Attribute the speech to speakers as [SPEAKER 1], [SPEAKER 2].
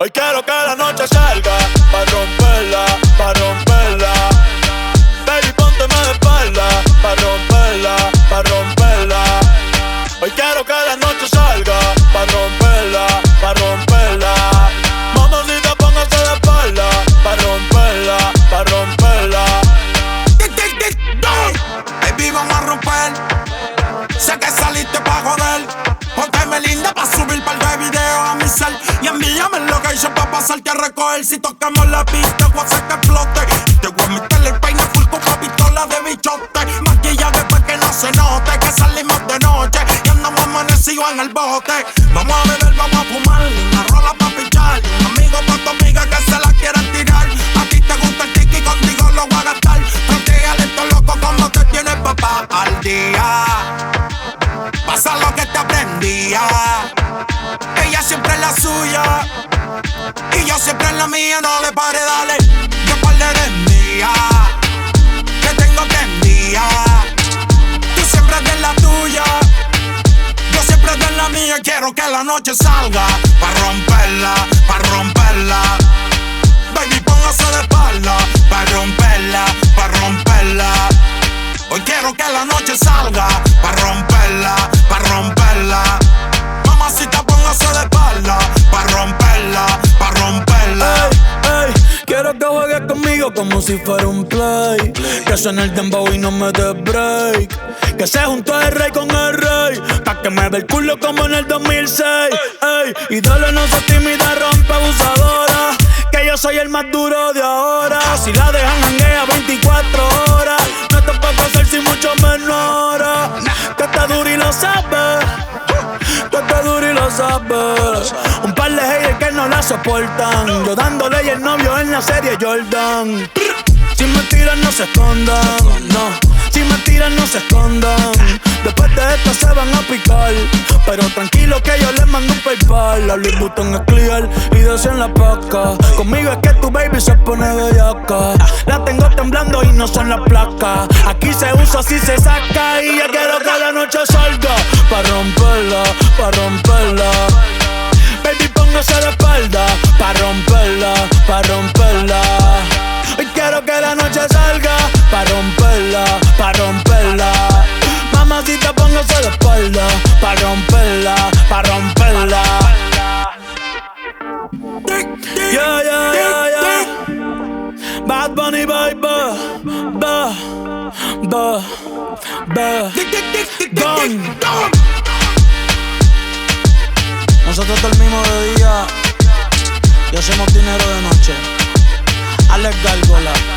[SPEAKER 1] Hoy quiero que la noche salga pa' romperla, pa' romperla. Baby, pónteme de espalda pa' romperla, pa' romperla. Hoy quiero que la noche salga pa' romperla, pa' romperla. Mamacita, póngase de espalda pa' romperla, pa' romperla.
[SPEAKER 2] Baby, vamos a romper. Sé que saliste pa' joder. Pónteme linda pa' subir par de videos a mi cel. Y envíame el location pa' pasarte a recoger. Si tocamos la pista, voy a hacer que explote. Te voy a meterle el peine full con una pistola de bichote. Maquillaje pa' que no se note que salimos de noche y andamos amanecidos en el bote. Vamos a beber, vamos a fumar, una rola pa' pichar. Un amigo pa' tu amiga que se la quieran tirar. A ti te gusta el tiki, contigo lo voy a gastar. Protégale esto loco como te tienes papá al día. Pasa lo que te aprendía. Ella siempre es la suya y yo siempre en la mía. No le pare, dale, que par de eres mía. Que tengo prendida. Tú siempre eres la tuya, yo siempre eres la mía. Quiero que la noche salga pa' romperla, pa' romperla. Baby, póngase de espalda pa' romperla, pa' romperla. Hoy quiero que la noche salga pa' romperla, pa' romperla. Mamacita, póngase de espalda pa' romperla, pa' romperla.
[SPEAKER 1] Ey, quiero que juegues conmigo como si fuera un play. Que suene el dembow y no me dé break. Que se juntó el rey con el rey pa' que me ve el culo como en el 2006. Ey, y dale, no se tímida, rompe abusadora. Que yo soy el más duro de ahora. Si la dejan janguea 24 horas. No te puedo hacer sin mucho menor. Que está duro y lo sabes. Que está duro y lo sabes. Un par de haters que no la soportan. Yo dándole y el novio en la serie Jordan. Sin mentiras no se escondan, no. Sin mentiras no se escondan. Después de esto se van a picar. Pero tranquilo que yo les mando un PayPal. La Louis Vuitton es clear y deseo en la paca. Conmigo es que tu baby se pone bellaca. La tengo temblando y no son las placas. Aquí se usa, así se saca. Y ya quiero que la noche salga pa' romperla, pa' romperla. Baby, póngase de espalda pa' romperla, pa' romperla. Hoy quiero que la noche salga pa' romperla, pa' romperla. Mamacita, póngase de espalda pa' romperla, pa' romperla. Yeah, yeah, yeah, yeah. Bad Bunny, baby. Gone. Nosotros dormimos de día y hacemos dinero de noche. Alex Gárgola.